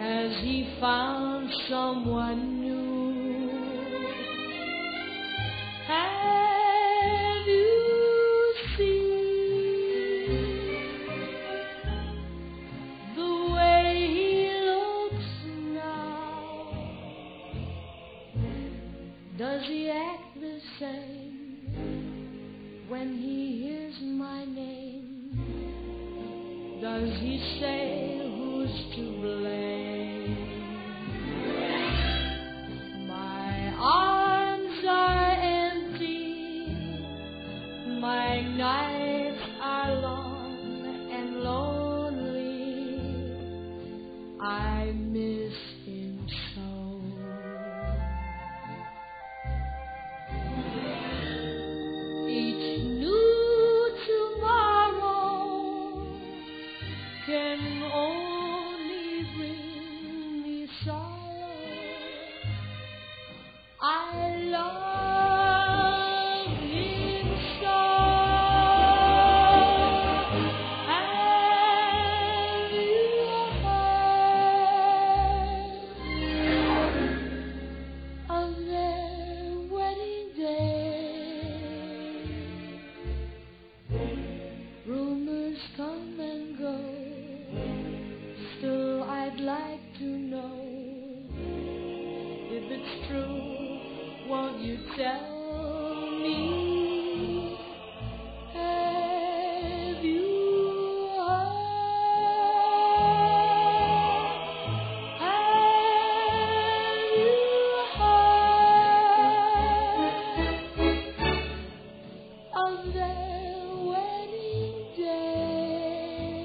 Has he found someone new? Have you seen the way he looks now? Does he act the same when he hears my name? Does he say who's to blame? My arms are empty, my nights are long and lonely. I miss him so. Each new tomorrow can only bring me sorrow. I love him so. Have you heard of their wedding day? Rumors come and go, still I'd like to know if it's true. Won't you tell me? Have you heard? Have you heard of their wedding day?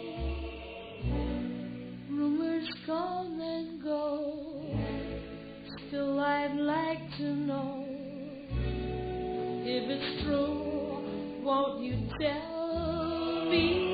Rumors come and go, still I'd like to know if it's true. Won't you tell me?